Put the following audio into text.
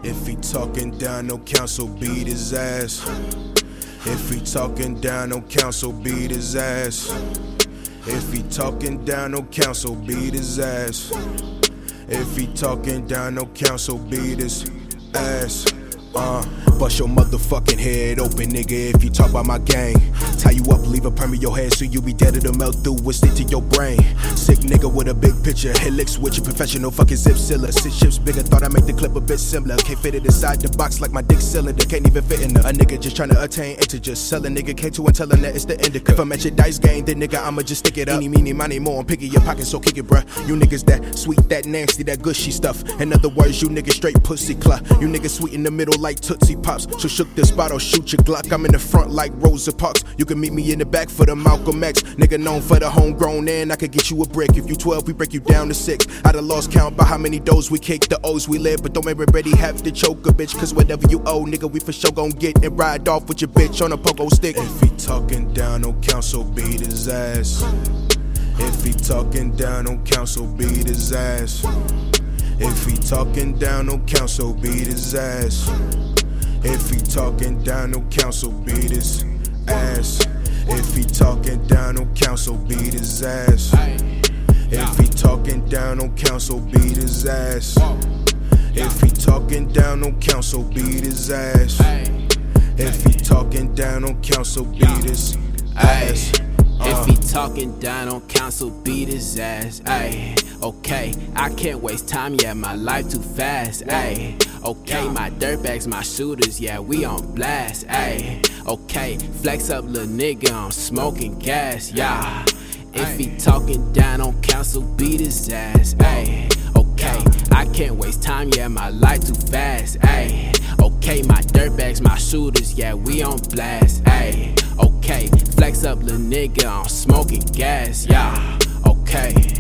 If he talking down, no counsel, beat his ass. If he talking down, no counsel, beat his ass. If he talking down, no counsel, beat his ass. If he talking down, no counsel, beat his ass. Bust your motherfucking head open, nigga, if you talk about my gang. Tie you up, leave a perm in your head so you be dead, it'll melt through and stick to your brain. Sick nigga with a big picture, hit licks with your professional fucking zip sealer. 6 ships bigger, thought I make the clip a bit similar. Can't fit it inside the box like my dick cylinder, can't even fit in a nigga just trying to attain integers. Sell a nigga came to and tellin' that it's the indica. If I'm at your dice game, then nigga I'ma just stick it up. Eeny, meeny, miny, more, and pick in your pocket, so kick it, bruh. You niggas that sweet, that nasty, that gushy stuff. In other words, you niggas straight pussy cluck. You niggas sweet in the middle like Tootsie Pops. So shook this bottle, shoot your Glock. I'm in the front like Rosa Parks. You can meet me in the back for the Malcolm X. Nigga known for the homegrown, and I could get you a brick. If you 12, we break you down to 6. I done lost count by how many doughs we kick, the O's we live, but don't everybody have to choke a bitch. Cause whatever you owe, nigga, we for sure gon' get and ride off with your bitch on a pogo stick. If he talking down, no counsel, beat his ass. If he talking down, no counsel, beat his ass. If he talking down, no counsel, beat his ass. If he talking down, no counsel, beat his ass. If he talking down, no counsel, beat his ass. If he talking down, no counsel, beat his ass. If he talking down, no counsel, beat his ass. If he talking down, no counsel, beat his ass. If he talking down on counsel, beat his ass. Ayy, okay, I can't waste time, yeah, my life too fast. Ayy, okay, my dirtbags, my shooters, yeah, we on blast. Ayy, okay, flex up, little nigga, I'm smoking gas, yeah. If he talking down on counsel, beat his ass. Ayy, okay, I can't waste time, yeah, my life too fast. Ayy, okay, my dirtbags, my shooters, yeah, we on blast. Ayy, okay, flex up, little nigga, I'm smoking gas, yeah, okay.